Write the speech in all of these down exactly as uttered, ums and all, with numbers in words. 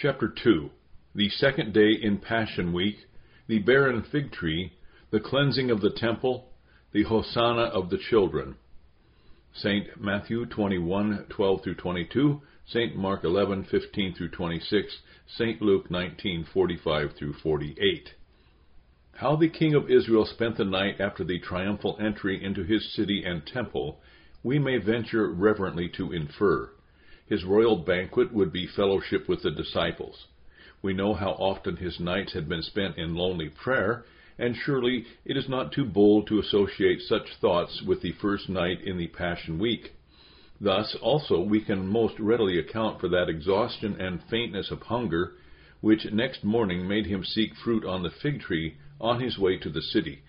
Chapter two. The second day in Passion Week, the barren fig tree, the cleansing of the temple, the Hosanna of the children. Saint Matthew twenty-one, twelve through twenty-two, Saint Mark eleven, fifteen through twenty-six, Saint Luke nineteen, forty-five through forty-eight. How the king of Israel spent the night after the triumphal entry into his city and temple, we may venture reverently to infer. His royal banquet would be fellowship with the disciples. We know how often his nights had been spent in lonely prayer, and surely it is not too bold to associate such thoughts with the first night in the Passion Week. Thus, also, we can most readily account for that exhaustion and faintness of hunger, which next morning made him seek fruit on the fig tree on his way to the city.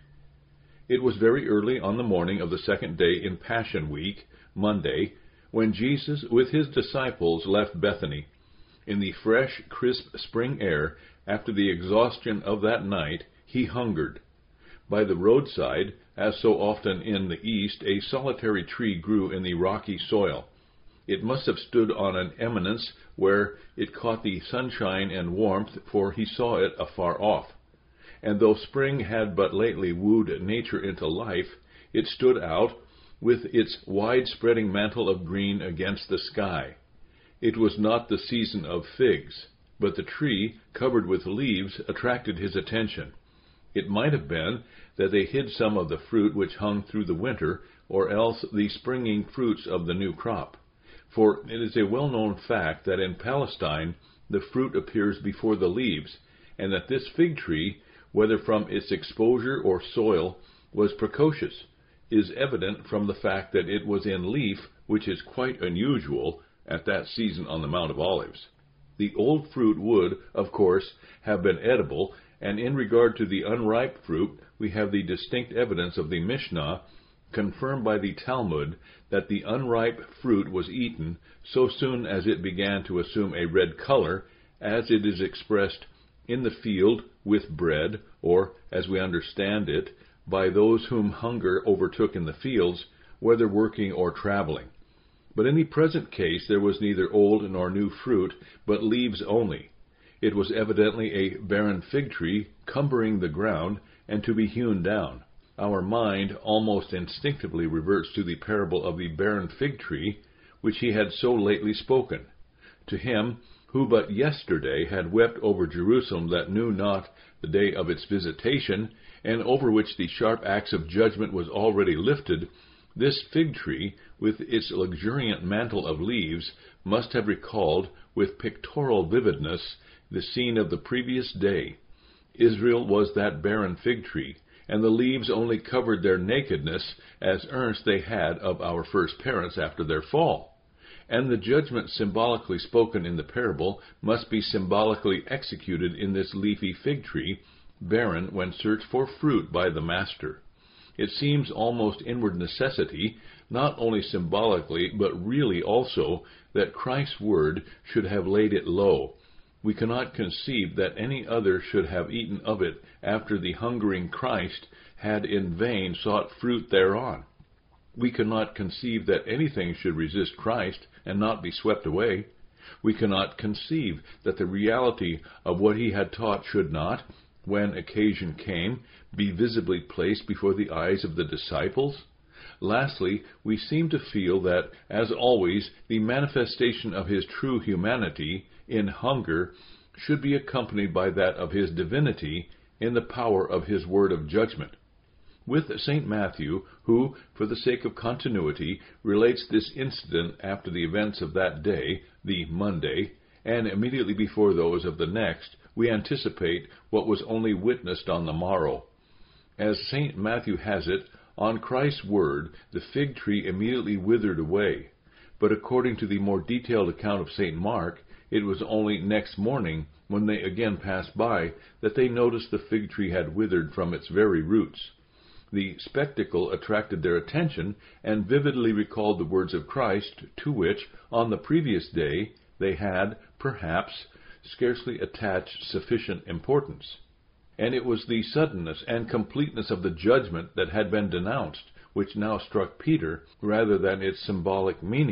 It was very early on the morning of the second day in Passion Week, Monday, when Jesus, with his disciples, left Bethany. In the fresh, crisp spring air, after the exhaustion of that night, he hungered. By the roadside, as so often in the East, a solitary tree grew in the rocky soil. It must have stood on an eminence where it caught the sunshine and warmth, for he saw it afar off. And though spring had but lately wooed nature into life, it stood out, with its wide-spreading mantle of green against the sky. It was not the season of figs, but the tree, covered with leaves, attracted his attention. It might have been that they hid some of the fruit which hung through the winter, or else the springing fruits of the new crop. For it is a well-known fact that in Palestine the fruit appears before the leaves, and that this fig tree, whether from its exposure or soil, was precocious, is evident from the fact that it was in leaf, which is quite unusual at that season on the Mount of Olives. The old fruit would, of course, have been edible, and in regard to the unripe fruit, we have the distinct evidence of the Mishnah, confirmed by the Talmud, that the unripe fruit was eaten so soon as it began to assume a red color, as it is expressed in the field with bread, or, as we understand it, by those whom hunger overtook in the fields, whether working or traveling. But in the present case there was neither old nor new fruit, but leaves only. It was evidently a barren fig tree, cumbering the ground, and to be hewn down. Our mind almost instinctively reverts to the parable of the barren fig tree, which he had so lately spoken. To him, who but yesterday had wept over Jerusalem that knew not the day of its visitation, and over which the sharp axe of judgment was already lifted, this fig tree, with its luxuriant mantle of leaves, must have recalled, with pictorial vividness, the scene of the previous day. Israel was that barren fig tree, and the leaves only covered their nakedness, as earnest they had of our first parents after their fall. And the judgment symbolically spoken in the parable must be symbolically executed in this leafy fig tree, barren when searched for fruit by the Master. It seems almost inward necessity, not only symbolically, but really also, that Christ's word should have laid it low. We cannot conceive that any other should have eaten of it after the hungering Christ had in vain sought fruit thereon. We cannot conceive that anything should resist Christ and not be swept away. We cannot conceive that the reality of what he had taught should not, when occasion came, be visibly placed before the eyes of the disciples. Lastly, we seem to feel that, as always, the manifestation of his true humanity, in hunger, should be accompanied by that of his divinity, in the power of his word of judgment. With Saint Matthew, who, for the sake of continuity, relates this incident after the events of that day, the Monday, and immediately before those of the next, we anticipate what was only witnessed on the morrow. As Saint Matthew has it, on Christ's word, the fig tree immediately withered away. But according to the more detailed account of Saint Mark, it was only next morning, when they again passed by, that they noticed the fig tree had withered from its very roots. The spectacle attracted their attention, and vividly recalled the words of Christ, to which, on the previous day, they had, perhaps, scarcely attached sufficient importance. And it was the suddenness and completeness of the judgment that had been denounced, which now struck Peter, rather than its symbolic meaning.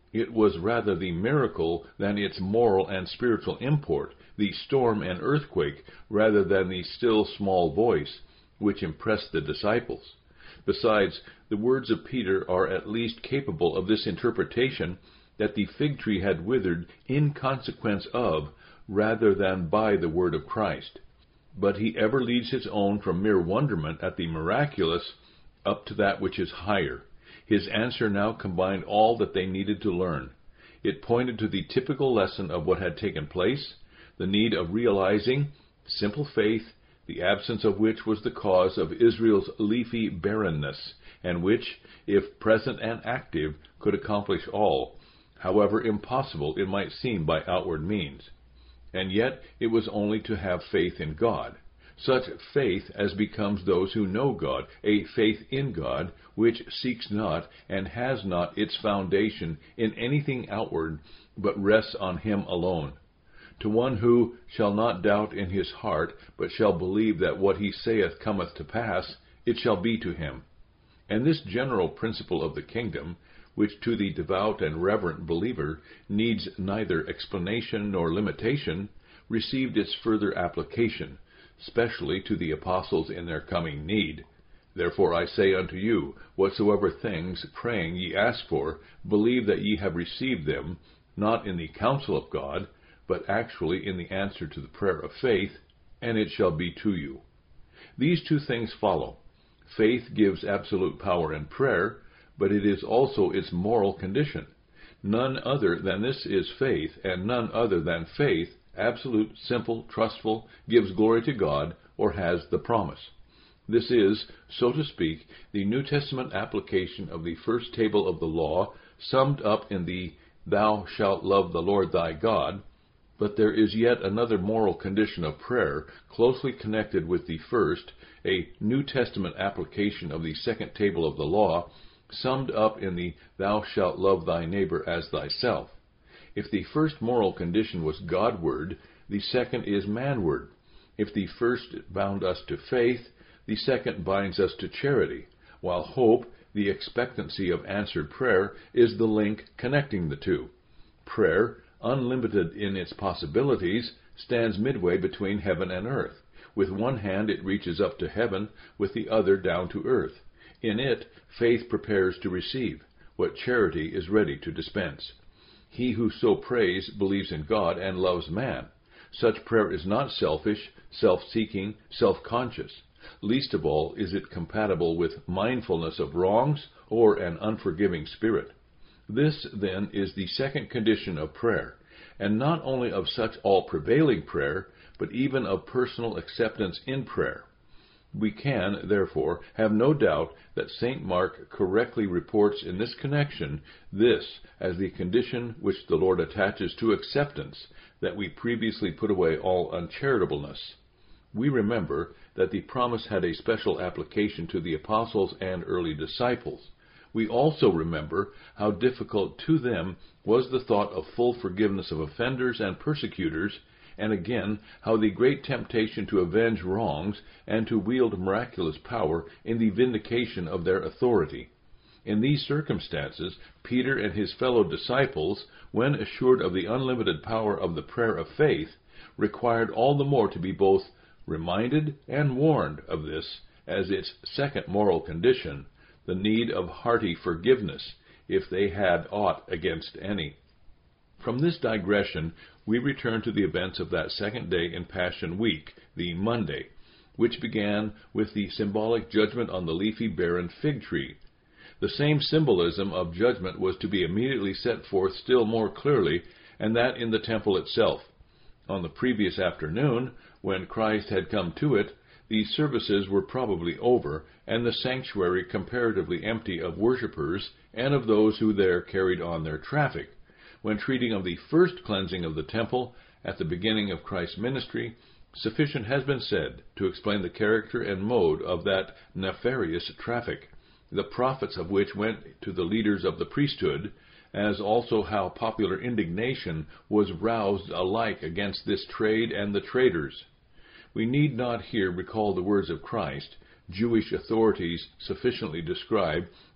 It was rather the miracle than its moral and spiritual import, the storm and earthquake rather than the still small voice, which impressed the disciples. Besides, the words of Peter are at least capable of this interpretation, that the fig tree had withered in consequence of, rather than by the word of Christ. But he ever leads his own from mere wonderment at the miraculous up to that which is higher. His answer now combined all that they needed to learn. It pointed to the typical lesson of what had taken place, the need of realizing simple faith, the absence of which was the cause of Israel's leafy barrenness, and which, if present and active, could accomplish all, however impossible it might seem by outward means. And yet it was only to have faith in God. Such faith as becomes those who know God, a faith in God which seeks not and has not its foundation in anything outward, but rests on Him alone. To one who shall not doubt in his heart, but shall believe that what he saith cometh to pass, it shall be to him. And this general principle of the kingdom, which to the devout and reverent believer needs neither explanation nor limitation, received its further application, specially to the apostles in their coming need. Therefore I say unto you, whatsoever things praying ye ask for, believe that ye have received them, not in the counsel of God, but actually in the answer to the prayer of faith, and it shall be to you. These two things follow. Faith gives absolute power in prayer, but it is also its moral condition. None other than this is faith, and none other than faith, absolute, simple, trustful, gives glory to God, or has the promise. This is, so to speak, the New Testament application of the first table of the law, summed up in the Thou shalt love the Lord thy God. But there is yet another moral condition of prayer, closely connected with the first, a New Testament application of the second table of the law, summed up in the Thou shalt love thy neighbor as thyself. If the first moral condition was Godward, the second is manward. If the first bound us to faith, the second binds us to charity, while hope, the expectancy of answered prayer, is the link connecting the two. Prayer, unlimited in its possibilities, stands midway between heaven and earth. With one hand it reaches up to heaven, with the other down to earth. In it, faith prepares to receive what charity is ready to dispense. He who so prays believes in God and loves man. Such prayer is not selfish, self-seeking, self-conscious. Least of all is it compatible with mindfulness of wrongs or an unforgiving spirit. This, then, is the second condition of prayer, and not only of such all-prevailing prayer, but even of personal acceptance in prayer. We can, therefore, have no doubt that Saint Mark correctly reports in this connection this as the condition which the Lord attaches to acceptance, that we previously put away all uncharitableness. We remember that the promise had a special application to the apostles and early disciples. We also remember how difficult to them was the thought of full forgiveness of offenders and persecutors, and again how the great temptation to avenge wrongs and to wield miraculous power in the vindication of their authority. In these circumstances, Peter and his fellow disciples, when assured of the unlimited power of the prayer of faith, required all the more to be both reminded and warned of this as its second moral condition, the need of hearty forgiveness, if they had aught against any. From this digression, we return to the events of that second day in Passion Week, the Monday, which began with the symbolic judgment on the leafy barren fig tree. The same symbolism of judgment was to be immediately set forth still more clearly, and that in the temple itself. On the previous afternoon, when Christ had come to it, these services were probably over, and the sanctuary comparatively empty of worshippers and of those who there carried on their traffic. When treating of the first cleansing of the temple at the beginning of Christ's ministry, sufficient has been said to explain the character and mode of that nefarious traffic, the profits of which went to the leaders of the priesthood, as also how popular indignation was roused alike against this trade and the traders. We need not here recall the words of Christ. Jewish authorities sufficiently describe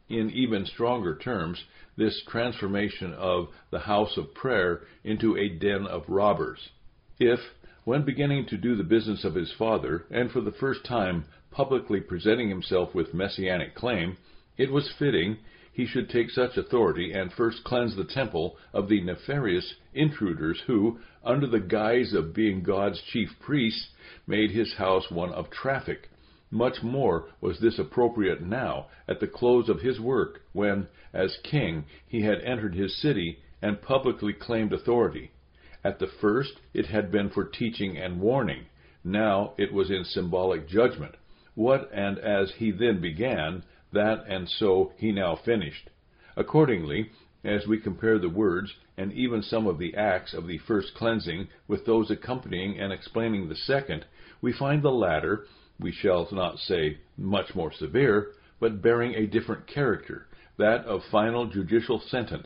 in even stronger terms, this transformation of the house of prayer into a den of robbers. If, when beginning to do the business of his Father, and for the first time publicly presenting himself with messianic claim, it was fitting he should take such authority and first cleanse the temple of the nefarious intruders who, under the guise of being God's chief priests, made his house one of traffic. Much more was this appropriate now, at the close of his work, when, as king, he had entered his city and publicly claimed authority. At the first, it had been for teaching and warning. Now it was in symbolic judgment. What and as he then began, that and so he now finished. Accordingly, as we compare the words and even some of the acts of the first cleansing with those accompanying and explaining the second, we find the latter, we shall not say much more severe, but bearing a different character, that of final judicial sentence.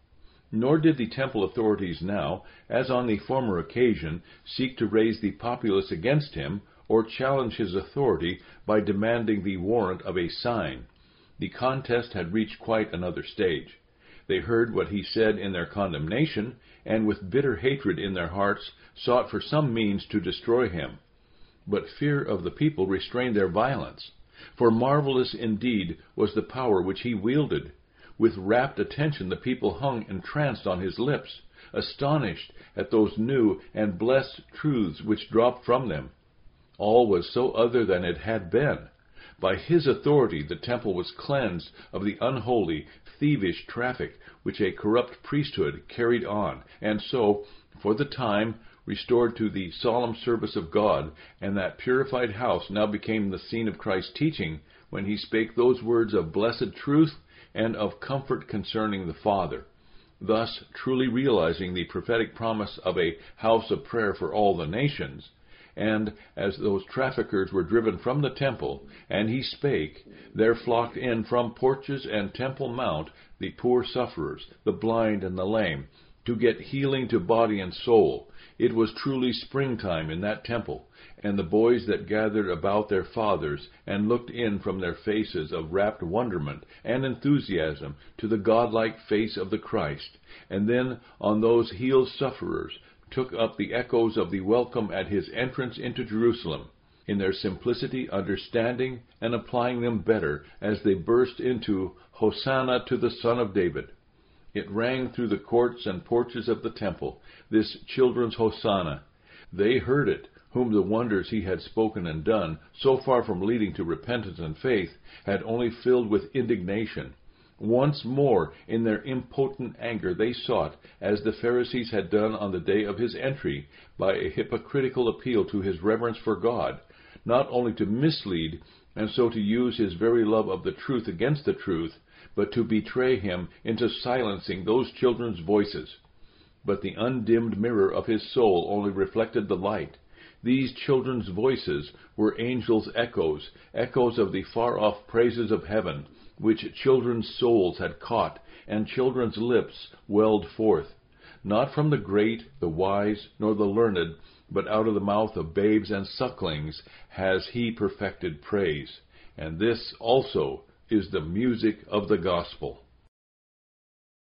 Nor did the temple authorities now, as on the former occasion, seek to raise the populace against him, or challenge his authority by demanding the warrant of a sign. The contest had reached quite another stage. They heard what he said in their condemnation, and with bitter hatred in their hearts sought for some means to destroy him. But fear of the people restrained their violence, for marvelous indeed was the power which he wielded. With rapt attention the people hung entranced on his lips, astonished at those new and blessed truths which dropped from them. All was so other than it had been. By his authority the temple was cleansed of the unholy, thievish traffic which a corrupt priesthood carried on, and so, for the time, restored to the solemn service of God, and that purified house now became the scene of Christ's teaching, when he spake those words of blessed truth and of comfort concerning the Father, thus truly realizing the prophetic promise of a house of prayer for all the nations. And as those traffickers were driven from the temple, and he spake, there flocked in from porches and temple mount the poor sufferers, the blind and the lame, to get healing to body and soul. It was truly springtime in that temple, and the boys that gathered about their fathers and looked in from their faces of rapt wonderment and enthusiasm to the godlike face of the Christ, and then on those healed sufferers took up the echoes of the welcome at his entrance into Jerusalem, in their simplicity understanding and applying them better as they burst into Hosanna to the Son of David. It rang through the courts and porches of the temple, this children's Hosanna. They heard it, whom the wonders he had spoken and done, so far from leading to repentance and faith, had only filled with indignation. Once more, in their impotent anger, they sought, as the Pharisees had done on the day of his entry, by a hypocritical appeal to his reverence for God, not only to mislead, and so to use his very love of the truth against the truth, but to betray him into silencing those children's voices. But the undimmed mirror of his soul only reflected the light. These children's voices were angels' echoes, echoes of the far-off praises of heaven, which children's souls had caught, and children's lips welled forth, not from the great, the wise, nor the learned, but out of the mouth of babes and sucklings has he perfected praise. And this also is the music of the gospel.